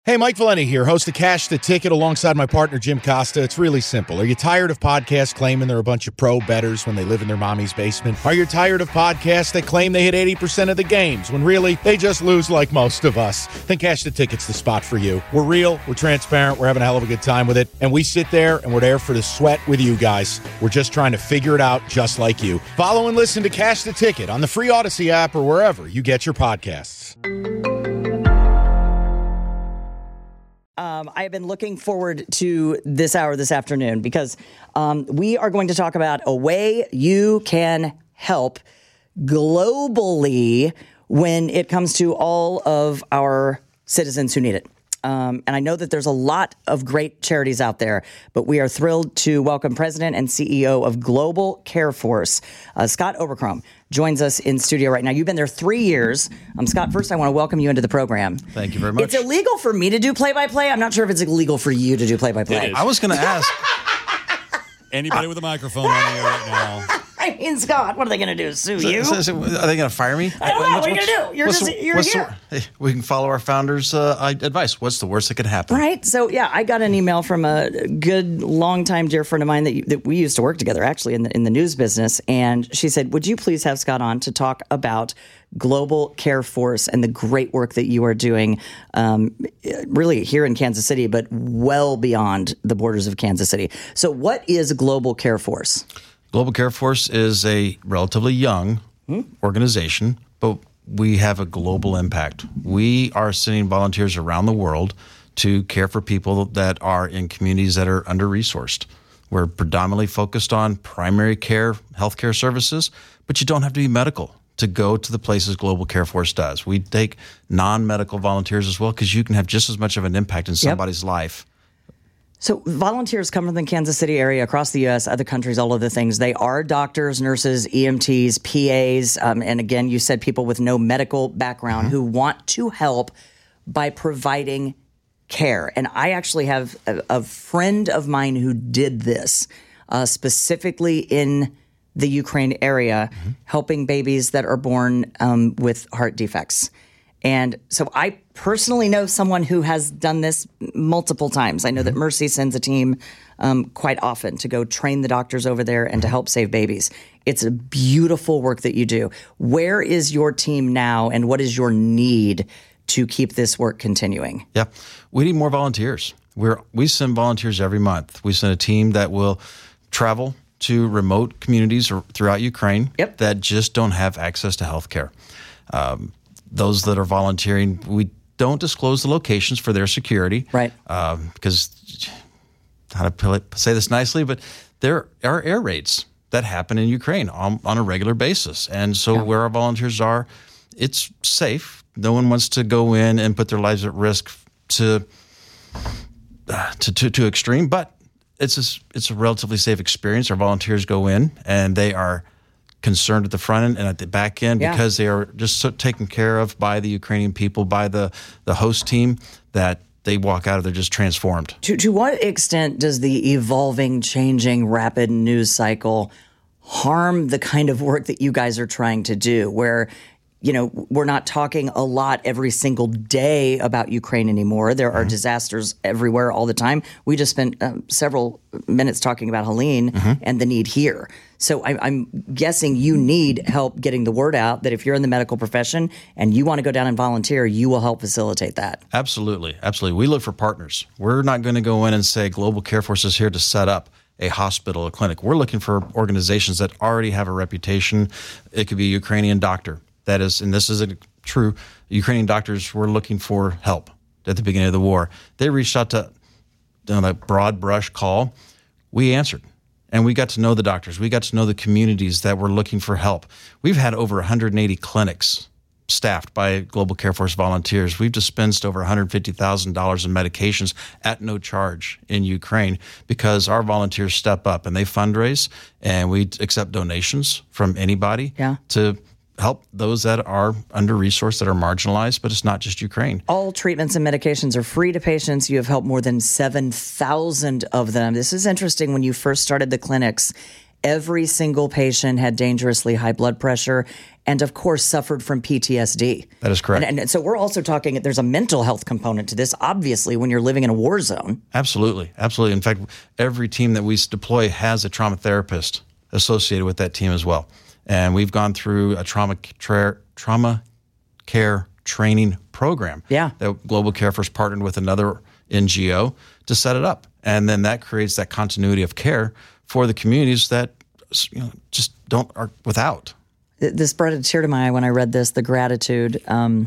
Hey, Mike Valenti here, host of Cash the Ticket alongside my partner, Jim Costa. It's really simple. Are you tired of podcasts claiming they're a bunch of pro bettors when they live in their mommy's basement? Are you tired of podcasts that claim they hit 80% of the games when really they just lose like most of us? Then Cash the Ticket's the spot for you. We're real, we're transparent, we're having a hell of a good time with it, and we sit there and we're there for the sweat with you guys. We're just trying to figure it out just like you. Follow and listen to Cash the Ticket on the free Odyssey app or wherever you get your podcasts. I have been looking forward to this hour this afternoon because we are going to talk about a way you can help globally when it comes to all of our citizens who need it. And I know that there's a lot of great charities out there, but we are thrilled to welcome President and CEO of Global Care Force, Scott Obercrom, joins us in studio right now. You've been there 3 years. Scott, first I want to welcome you into the program. Thank you very much. It's illegal for me to do play-by-play. I'm not sure if it's illegal for you to do play-by-play. I was going to ask. Anybody with a microphone on the air right now. I mean, Scott, what are they going to do? Sue you? Are they going to fire me? I don't know. What are you going to do? You're here. We can follow our founder's advice. What's the worst that could happen? Right. So, yeah, I got an email from a good, longtime dear friend of mine that we used to work together, actually, in the news business. And she said, would you please have Scott on to talk about Global Care Force and the great work that you are doing really here in Kansas City, but well beyond the borders of Kansas City. So what is Global Care Force? Global Care Force is a relatively young organization, but we have a global impact. We are sending volunteers around the world to care for people that are in communities that are under-resourced. We're predominantly focused on primary care, healthcare services, but you don't have to be medical to go to the places Global Care Force does. We take non-medical volunteers as well because you can have just as much of an impact in somebody's life. So volunteers come from the Kansas City area, across the U.S., other countries, all of the things. They are doctors, nurses, EMTs, PAs, and again, you said people with no medical background who want to help by providing care. And I actually have a friend of mine who did this specifically in the Ukraine area, helping babies that are born with heart defects. And so I personally know someone who has done this multiple times. I know that Mercy sends a team quite often to go train the doctors over there and to help save babies. It's a beautiful work that you do. Where is your team now, and what is your need to keep this work continuing? Yeah, we need more volunteers. We send volunteers every month. We send a team that will travel to remote communities throughout Ukraine that just don't have access to health care. Those that are volunteering, we don't disclose the locations for their security. Right. Because, how to say this nicely, but there are air raids that happen in Ukraine on a regular basis. And so where our volunteers are, it's safe. No one wants to go in and put their lives at risk to extreme, but it's a relatively safe experience. Our volunteers go in and they are concerned at the front end and at the back end because they are just so taken care of by the Ukrainian people, by the host team, that they walk out of there just transformed. To what extent does the evolving, changing, rapid news cycle harm the kind of work that you guys are trying to do, where, you know, we're not talking a lot every single day about Ukraine anymore. There are disasters everywhere all the time. We just spent several minutes talking about Helene and the need here. So I'm guessing you need help getting the word out that if you're in the medical profession and you want to go down and volunteer, you will help facilitate that. Absolutely. Absolutely. We look for partners. We're not going to go in and say Global Care Force is here to set up a hospital, a clinic. We're looking for organizations that already have a reputation. It could be a Ukrainian doctor. That is, and this is true, Ukrainian doctors were looking for help at the beginning of the war. They reached out to on a broad brush call. We answered. And we got to know the doctors. We got to know the communities that were looking for help. We've had over 180 clinics staffed by Global Care Force volunteers. We've dispensed over $150,000 in medications at no charge in Ukraine because our volunteers step up and they fundraise, and we accept donations from anybody to help those that are under-resourced, that are marginalized, but it's not just Ukraine. All treatments and medications are free to patients. You have helped more than 7,000 of them. This is interesting. When you first started the clinics, every single patient had dangerously high blood pressure, and of course suffered from PTSD. That is correct. And so we're also talking, there's a mental health component to this, obviously, when you're living in a war zone. Absolutely. Absolutely. In fact, every team that we deploy has a trauma therapist associated with that team as well. And we've gone through a trauma care training program that Global Care Force partnered with another NGO to set it up. And then that creates that continuity of care for the communities that just are without. This brought a tear to my eye when I read this. The gratitude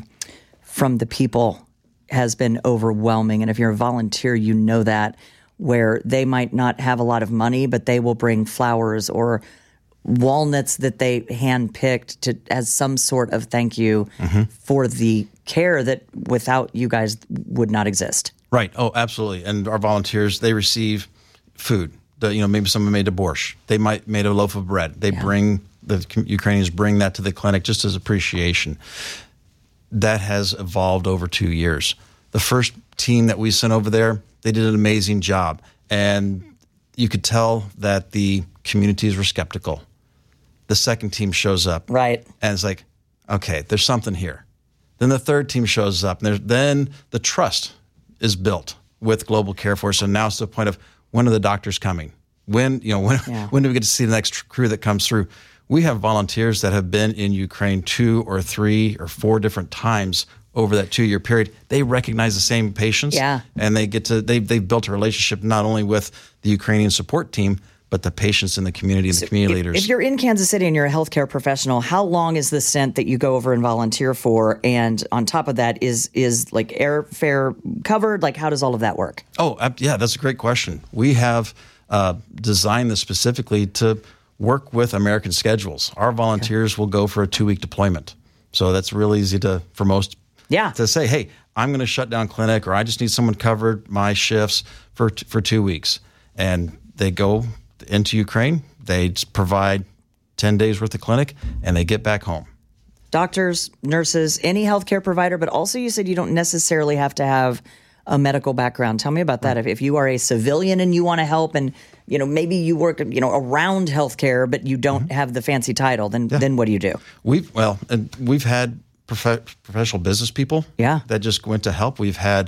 from the people has been overwhelming. And if you're a volunteer, you know that, where they might not have a lot of money, but they will bring flowers or walnuts that they handpicked as some sort of thank you for the care that without you guys would not exist. Right. Oh, absolutely. And our volunteers, they receive food. Maybe someone made a borscht. They might made a loaf of bread. They bring, the Ukrainians bring that to the clinic just as appreciation. That has evolved over 2 years. The first team that we sent over there, they did an amazing job. And you could tell that the communities were skeptical. The second team shows up. Right. And it's like, okay, there's something here. Then the third team shows up. And then the trust is built with Global Care Force. And now it's to the point of, when are the doctors coming? When do we get to see the next crew that comes through? We have volunteers that have been in Ukraine 2 or 3 or 4 different times over that 2-year period. They recognize the same patients. Yeah. And they've built a relationship not only with the Ukrainian support team, but the patients in the community and the community leaders. If you're in Kansas City and you're a healthcare professional, how long is the stint that you go over and volunteer for? And on top of that, is like airfare covered? Like, how does all of that work? Oh, yeah, that's a great question. We have designed this specifically to work with American schedules. Our volunteers will go for a 2-week deployment. So that's real easy for most to say, hey, I'm going to shut down clinic, or I just need someone covered my shifts for 2 weeks. And they go into Ukraine, they provide 10 days worth of clinic, and they get back home. Doctors, nurses, any healthcare provider, but also you said you don't necessarily have to have a medical background. Tell me about that. If you are a civilian and you want to help, and maybe you work around healthcare, but you don't have the fancy title, then what do you do? We've had professional business people that just went to help. We've had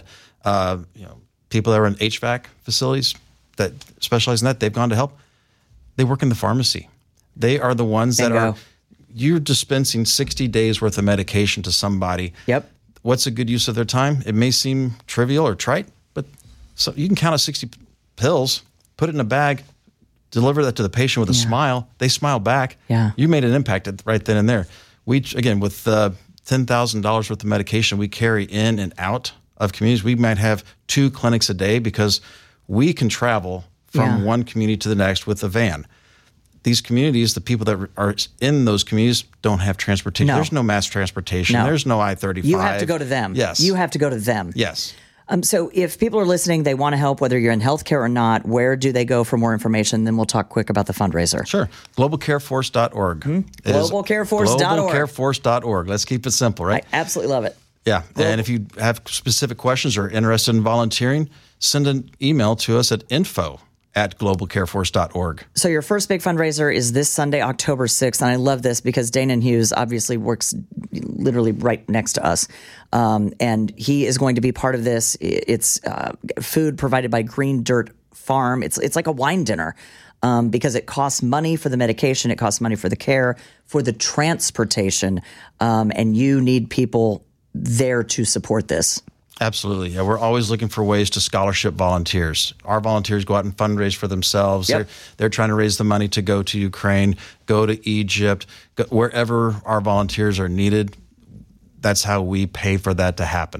people that are in HVAC facilities that specialize in that. They've gone to help. They work in the pharmacy. They are the ones you're dispensing 60 days worth of medication to somebody. Yep. What's a good use of their time? It may seem trivial or trite, but so you can count out 60 pills, put it in a bag, deliver that to the patient with a smile. They smile back. Yeah. You made an impact right then and there. We, again, with $10,000 worth of medication we carry in and out of communities, we might have 2 clinics a day because we can travel from one community to the next with a van. These communities, the people that are in those communities don't have transportation. No. There's no mass transportation. No. There's no I-35. You have to go to them. Yes. You have to go to them. Yes. So if people are listening, they want to help, whether you're in healthcare or not, where do they go for more information? Then we'll talk quick about the fundraiser. Sure. GlobalCareForce.org. GlobalCareForce.org. GlobalCareForce.org. Let's keep it simple, right? I absolutely love it. Yeah. And if you have specific questions or interested in volunteering, send an email to us at info@globalcareforce.org. So your first big fundraiser is this Sunday, October 6th. And I love this because Danon Hughes obviously works literally right next to us. And he is going to be part of this. It's food provided by Green Dirt Farm. It's like a wine dinner because it costs money for the medication. It costs money for the care, for the transportation. And you need people there to support this. Absolutely. Yeah, we're always looking for ways to scholarship volunteers. Our volunteers go out and fundraise for themselves. Yep. They're trying to raise the money to go to Ukraine, go to Egypt, wherever our volunteers are needed. That's how we pay for that to happen.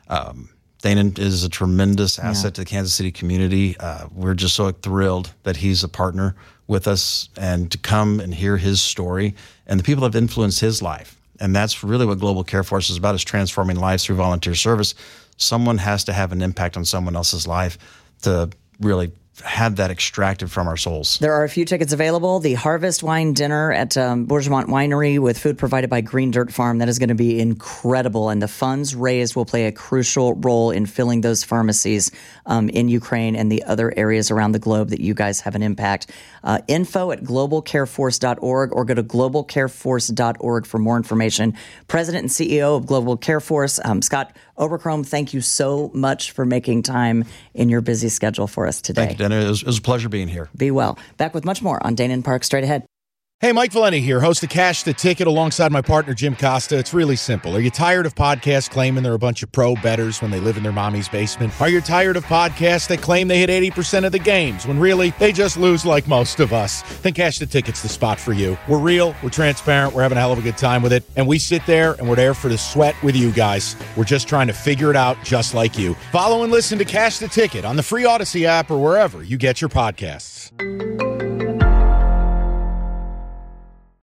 Danon is a tremendous asset to the Kansas City community. We're just so thrilled that he's a partner with us and to come and hear his story and the people that have influenced his life. And that's really what Global Care Force is about, is transforming lives through volunteer service. Someone has to have an impact on someone else's life to really had that extracted from our souls. There are a few tickets available. The Harvest Wine Dinner at Bourgemont Winery with food provided by Green Dirt Farm. That is going to be incredible. And the funds raised will play a crucial role in filling those pharmacies in Ukraine and the other areas around the globe that you guys have an impact. Info at globalcareforce.org or go to globalcareforce.org for more information. President and CEO of Global Care Force, Scott Obercrom, thank you so much for making time in your busy schedule for us today. Thank you, Dana. It was a pleasure being here. Be well. Back with much more on Dana and Park straight ahead. Hey, Mike Valenti here, host of Cash the Ticket alongside my partner, Jim Costa. It's really simple. Are you tired of podcasts claiming they're a bunch of pro bettors when they live in their mommy's basement? Are you tired of podcasts that claim they hit 80% of the games when really they just lose like most of us? Then Cash the Ticket's the spot for you. We're real, we're transparent, we're having a hell of a good time with it, and we sit there and we're there for the sweat with you guys. We're just trying to figure it out just like you. Follow and listen to Cash the Ticket on the free Odyssey app or wherever you get your podcasts.